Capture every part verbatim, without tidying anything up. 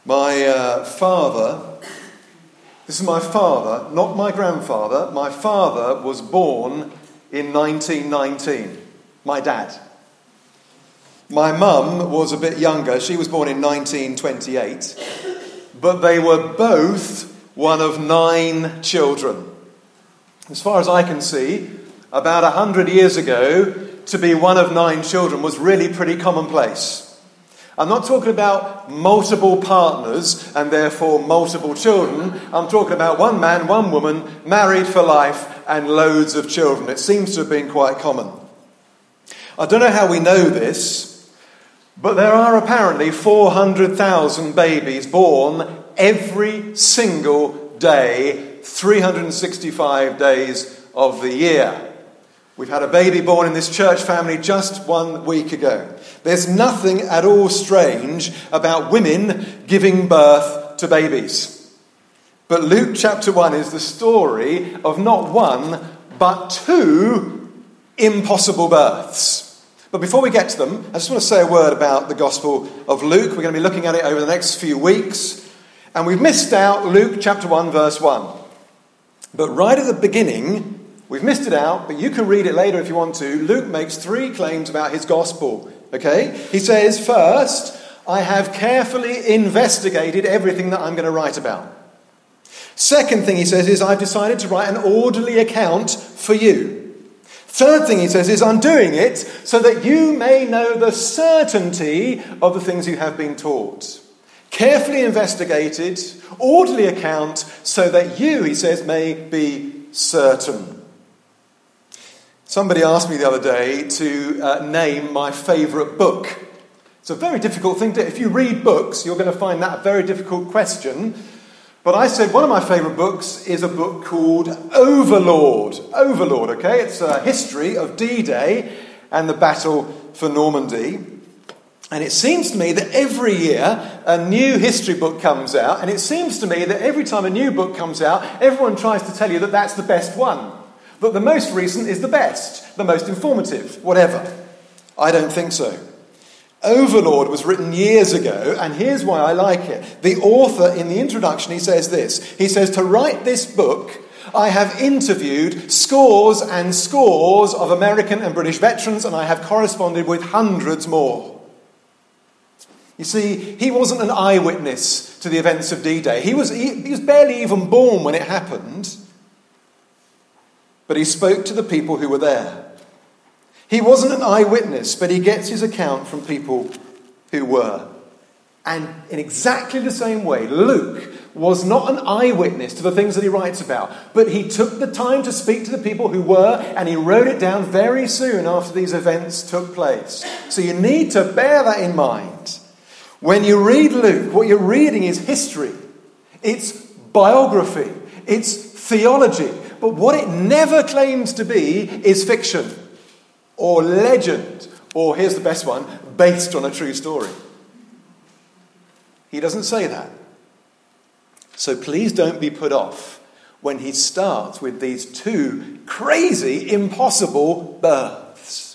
My uh, father, this is my father, not my grandfather. My father was born in nineteen nineteen, my dad. My mum was a bit younger. She was born in nineteen twenty-eight. But they were both one of nine children. As far as I can see, about a hundred years ago, to be one of nine children was really pretty commonplace. I'm not talking about multiple partners and therefore multiple children. I'm talking about one man, one woman, married for life and loads of children. It seems to have been quite common. I don't know how we know this, but there are apparently four hundred thousand babies born every single day, three hundred sixty-five days of the year. We've had a baby born in this church family just one week ago. There's nothing at all strange about women giving birth to babies. But Luke chapter one is the story of not one, but two impossible births. But before we get to them, I just want to say a word about the Gospel of Luke. We're going to be looking at it over the next few weeks. And we've missed out Luke chapter one, verse one. But right at the beginning, we've missed it out, but you can read it later if you want to. Luke makes three claims about his gospel, okay? He says, first, I have carefully investigated everything that I'm going to write about. Second thing he says is, I've decided to write an orderly account for you. Third thing he says is, I'm doing it so that you may know the certainty of the things you have been taught. Carefully investigated, orderly account, so that you, he says, may be certain. Somebody asked me the other day to uh, name my favourite book. It's a very difficult thing to... If you read books, you're going to find that a very difficult question. But I said one of my favourite books is a book called Overlord. Overlord, okay? It's a history of D-Day and the Battle for Normandy. And it seems to me that every year a new history book comes out. And it seems to me that every time a new book comes out, everyone tries to tell you that that's the best one. That the most recent is the best, the most informative, whatever. I don't think so. Overlord was written years ago, and here's why I like it. The author, in the introduction, he says this. He says, to write this book, I have interviewed scores and scores of American and British veterans, and I have corresponded with hundreds more. You see, he wasn't an eyewitness to the events of D-Day. He was, he, he was barely even born when it happened. But he spoke to the people who were there. He wasn't an eyewitness, but he gets his account from people who were. And in exactly the same way, Luke was not an eyewitness to the things that he writes about, but he took the time to speak to the people who were, and he wrote it down very soon after these events took place. So you need to bear that in mind. When you read Luke, what you're reading is history. It's biography. It's theology. But what it never claims to be is fiction or legend or, here's the best one, based on a true story. He doesn't say that. So please don't be put off when he starts with these two crazy, impossible births.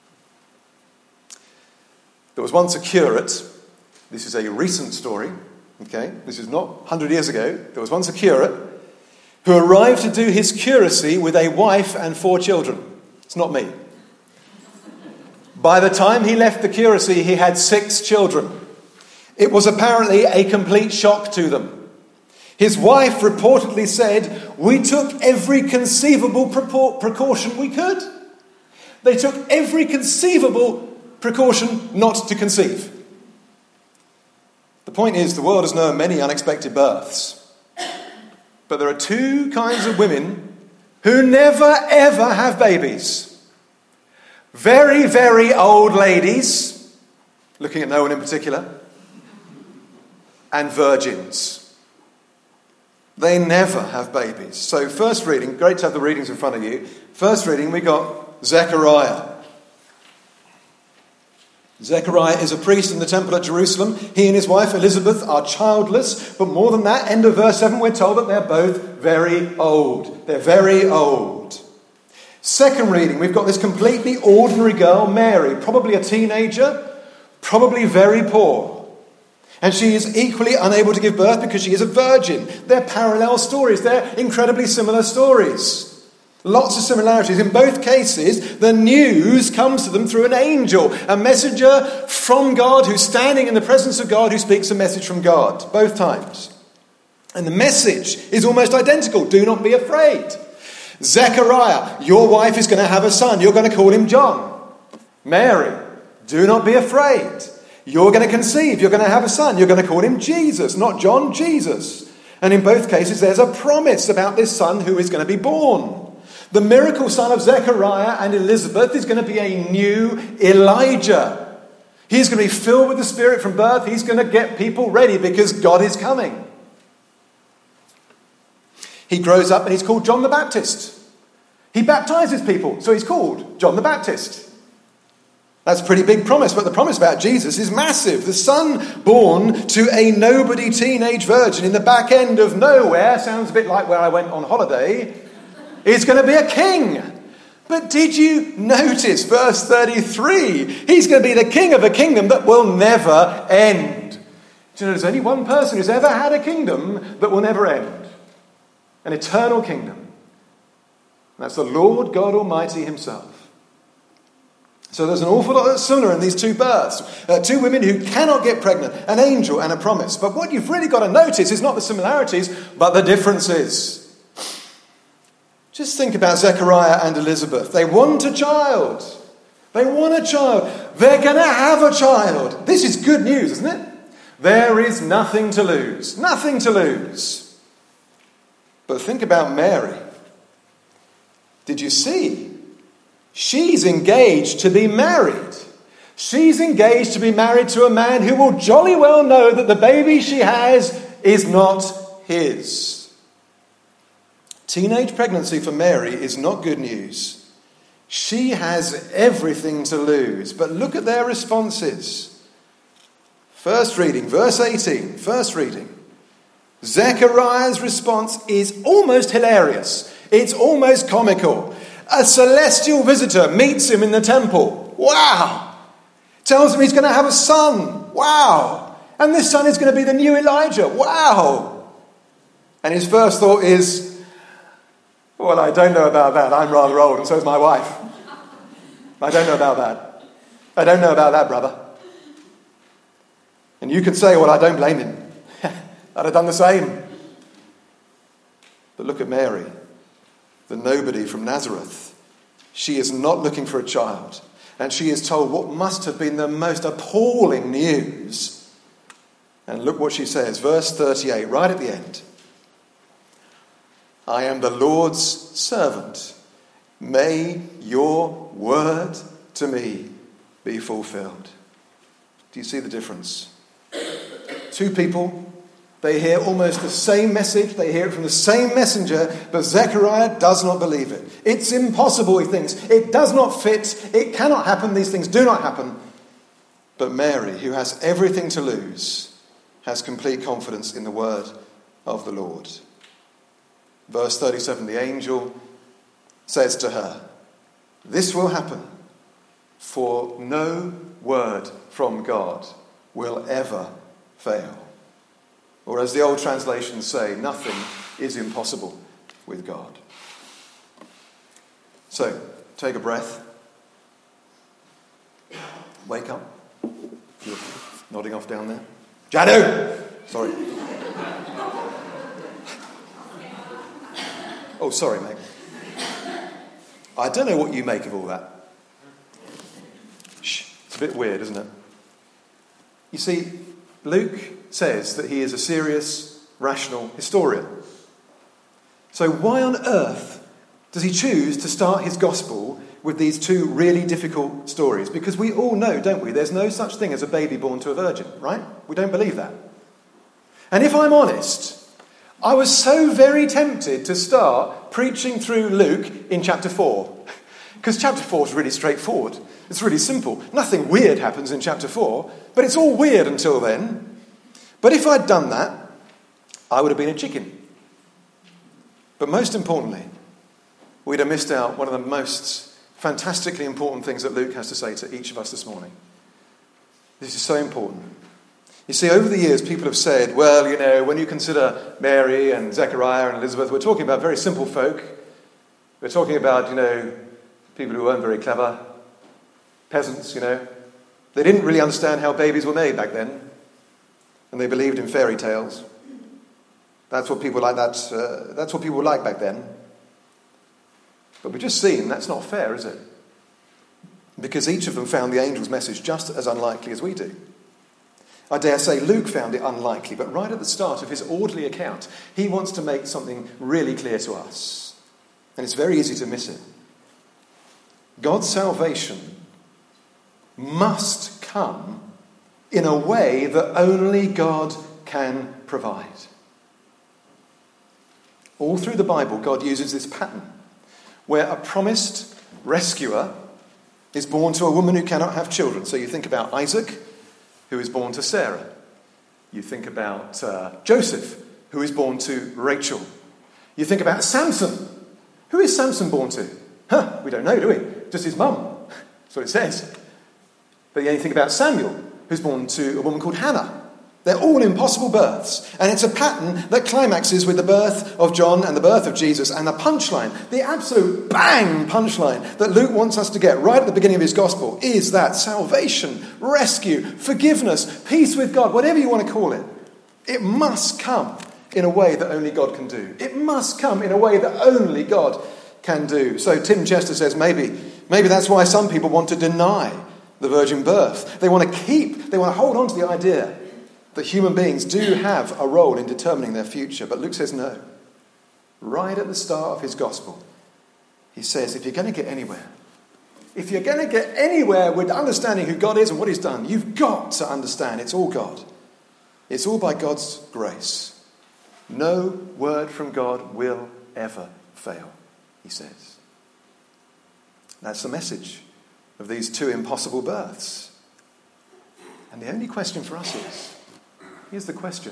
There was once a curate. This is a recent story. Okay, this is not one hundred years ago. There was once a curate who arrived to do his curacy with a wife and four children. It's not me. By the time he left the curacy, he had six children. It was apparently a complete shock to them. His wife reportedly said, we took every conceivable precaution we could. They took every conceivable precaution not to conceive. The point is, the world has known many unexpected births. But there are two kinds of women who never, ever have babies. Very, very old ladies, looking at no one in particular, and virgins. They never have babies. So first reading, great to have the readings in front of you. First reading, we got Zechariah. Zechariah is a priest in the temple at Jerusalem. He and his wife Elizabeth are childless. But more than that, end of verse seven, we're told that they're both very old. They're very old. Second reading, we've got this completely ordinary girl, Mary, probably a teenager, probably very poor. And she is equally unable to give birth because she is a virgin. They're parallel stories. They're incredibly similar stories. Lots of similarities. In both cases, the news comes to them through an angel, a messenger from God who's standing in the presence of God, who speaks a message from God, both times. And the message is almost identical. Do not be afraid. Zechariah, your wife is going to have a son. You're going to call him John. Mary, do not be afraid. You're going to conceive. You're going to have a son. You're going to call him Jesus, not John, Jesus. And in both cases, there's a promise about this son who is going to be born. The miracle son of Zechariah and Elizabeth is going to be a new Elijah. He's going to be filled with the Spirit from birth. He's going to get people ready because God is coming. He grows up and he's called John the Baptist. He baptizes people, so he's called John the Baptist. That's a pretty big promise, but the promise about Jesus is massive. The son born to a nobody teenage virgin in the back end of nowhere, sounds a bit like where I went on holiday, is going to be a king. But did you notice verse thirty-three? He's going to be the king of a kingdom that will never end. Do you know there's only one person who's ever had a kingdom that will never end? An eternal kingdom. And that's the Lord God Almighty himself. So there's an awful lot that's similar in these two births. Uh, two women who cannot get pregnant, an angel and a promise. But what you've really got to notice is not the similarities, but the differences. Just think about Zechariah and Elizabeth. They want a child. They want a child. They're going to have a child. This is good news, isn't it? There is nothing to lose. Nothing to lose. But think about Mary. Did you see? She's engaged to be married. She's engaged to be married to a man who will jolly well know that the baby she has is not his. Teenage pregnancy for Mary is not good news. She has everything to lose. But look at their responses. First reading, verse eighteen. First reading. Zechariah's response is almost hilarious. It's almost comical. A celestial visitor meets him in the temple. Wow! Tells him he's going to have a son. Wow! And this son is going to be the new Elijah. Wow! And his first thought is, well, I don't know about that. I'm rather old, and so is my wife. I don't know about that. I don't know about that, brother. And you could say, well, I don't blame him. I'd have done the same. But look at Mary, the nobody from Nazareth. She is not looking for a child. And she is told what must have been the most appalling news. And look what she says, verse thirty-eight, right at the end. I am the Lord's servant. May your word to me be fulfilled. Do you see the difference? Two people, they hear almost the same message. They hear it from the same messenger, but Zechariah does not believe it. It's impossible, he thinks. It does not fit. It cannot happen. These things do not happen. But Mary, who has everything to lose, has complete confidence in the word of the Lord. Verse thirty-seven, the angel says to her, this will happen, for no word from God will ever fail. Or as the old translations say, nothing is impossible with God. So, take a breath. Wake up. You're nodding off down there. Janu! Sorry. Oh, sorry, mate. I don't know what you make of all that. Shh. It's a bit weird, isn't it? You see, Luke says that he is a serious, rational historian. So why on earth does he choose to start his gospel with these two really difficult stories? Because we all know, don't we, there's no such thing as a baby born to a virgin, right? We don't believe that. And if I'm honest, I was so very tempted to start preaching through Luke in chapter four. Because chapter four is really straightforward. It's really simple. Nothing weird happens in chapter four, but it's all weird until then. But if I'd done that, I would have been a chicken. But most importantly, we'd have missed out one of the most fantastically important things that Luke has to say to each of us this morning. This is so important. You see, over the years, people have said, well, you know, when you consider Mary and Zechariah and Elizabeth, we're talking about very simple folk. We're talking about, you know, people who weren't very clever, peasants, you know. They didn't really understand how babies were made back then, and they believed in fairy tales. That's what people like that. Uh, that's what people were like back then. But we've just seen that's not fair, is it? Because each of them found the angel's message just as unlikely as we do. I dare say Luke found it unlikely, but right at the start of his orderly account, he wants to make something really clear to us. And it's very easy to miss it. God's salvation must come in a way that only God can provide. All through the Bible, God uses this pattern where a promised rescuer is born to a woman who cannot have children. So you think about Isaac, who is born to Sarah. You think about uh, Joseph, who is born to Rachel. You think about Samson. Who is Samson born to? Huh, we don't know, do we? Just his mum. That's what it says. But then you think about Samuel, who's born to a woman called Hannah. They're all impossible births. And it's a pattern that climaxes with the birth of John and the birth of Jesus. And the punchline, the absolute bang punchline that Luke wants us to get right at the beginning of his gospel is that salvation, rescue, forgiveness, peace with God, whatever you want to call it, it must come in a way that only God can do. It must come in a way that only God can do. So Tim Chester says maybe, maybe that's why some people want to deny the virgin birth. They want to keep, they want to hold on to the idea that human beings do have a role in determining their future. But Luke says no. Right at the start of his gospel, he says, if you're going to get anywhere, if you're going to get anywhere with understanding who God is and what he's done, you've got to understand it's all God. It's all by God's grace. No word from God will ever fail, he says. That's the message of these two impossible births. And the only question for us is, here's the question.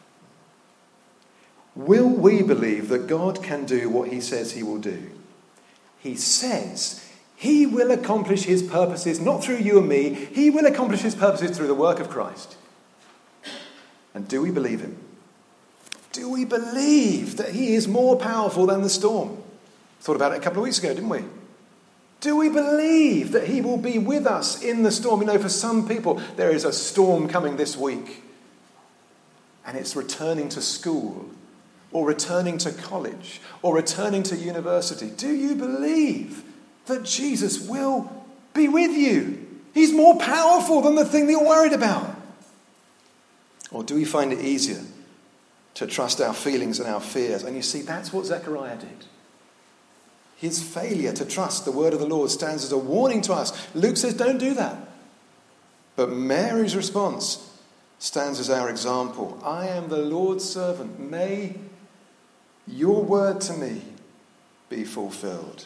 Will we believe that God can do what he says he will do? He says he will accomplish his purposes, not through you and me. He will accomplish his purposes through the work of Christ. And do we believe him? Do we believe that he is more powerful than the storm? Thought about it a couple of weeks ago, didn't we? Do we believe that he will be with us in the storm? You know, for some people, there is a storm coming this week. And it's returning to school, or returning to college, or returning to university. Do you believe that Jesus will be with you? He's more powerful than the thing that you're worried about. Or do we find it easier to trust our feelings and our fears? And you see, that's what Zechariah did. His failure to trust the word of the Lord stands as a warning to us. Luke says, don't do that. But Mary's response stands as our example. I am the Lord's servant. May your word to me be fulfilled.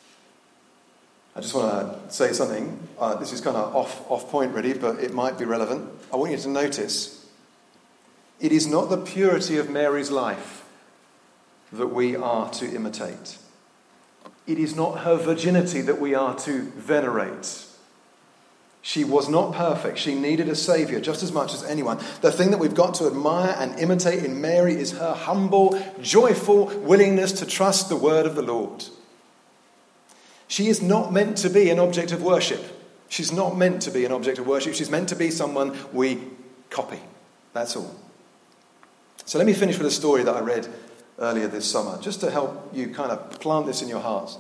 I just want to say something. Uh, this is kind of off, off point really, but it might be relevant. I want you to notice it is not the purity of Mary's life that we are to imitate. It is not her virginity that we are to venerate. She was not perfect. She needed a saviour just as much as anyone. The thing that we've got to admire and imitate in Mary is her humble, joyful willingness to trust the word of the Lord. She is not meant to be an object of worship. She's not meant to be an object of worship. She's meant to be someone we copy. That's all. So let me finish with a story that I read earlier this summer, just to help you kind of plant this in your hearts.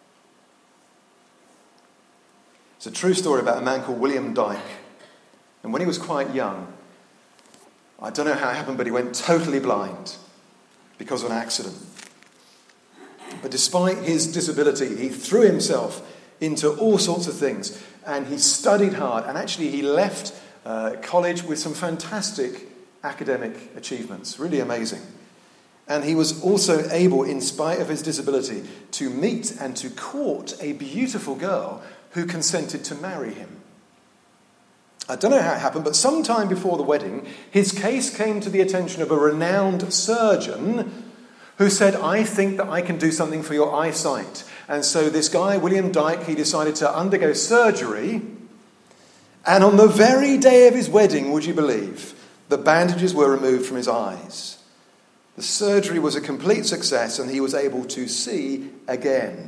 It's a true story about a man called William Dyke. And when he was quite young, I don't know how it happened, but he went totally blind because of an accident. But despite his disability, he threw himself into all sorts of things. And he studied hard. And actually he left uh, college with some fantastic academic achievements. Really amazing. And he was also able, in spite of his disability, to meet and to court a beautiful girl who consented to marry him. I don't know how it happened, but sometime before the wedding, his case came to the attention of a renowned surgeon who said, I think that I can do something for your eyesight. And so this guy, William Dyke, he decided to undergo surgery. And on the very day of his wedding, would you believe, The bandages were removed from his eyes. The surgery was a complete success and he was able to see again.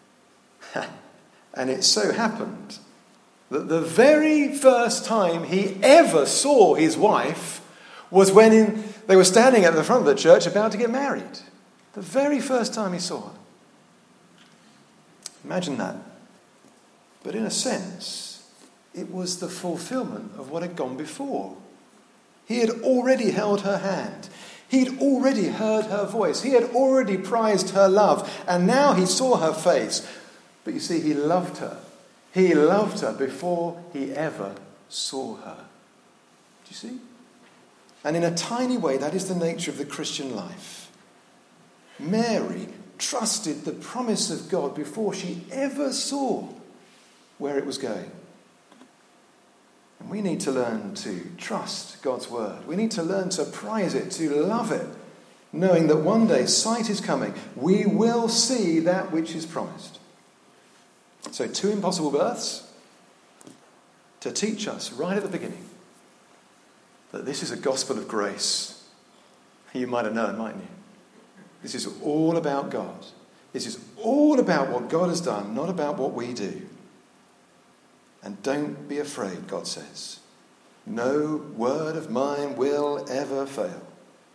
And it so happened that the very first time he ever saw his wife was when in, they were standing at the front of the church about to get married. The very first time he saw her. Imagine that. But in a sense, it was the fulfillment of what had gone before. He had already held her hand. He'd already heard her voice. He had already prized her love. And now he saw her face. But you see, he loved her. He loved her before he ever saw her. Do you see? And in a tiny way, that is the nature of the Christian life. Mary trusted the promise of God before she ever saw where it was going. And we need to learn to trust God's word. We need to learn to prize it, to love it, knowing that one day sight is coming. We will see that which is promised. So two impossible births to teach us right at the beginning that this is a gospel of grace. You might have known, mightn't you? This is all about God. This is all about what God has done, not about what we do. And don't be afraid, God says. No word of mine will ever fail.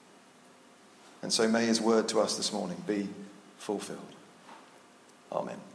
And so may his word to us this morning be fulfilled. Amen.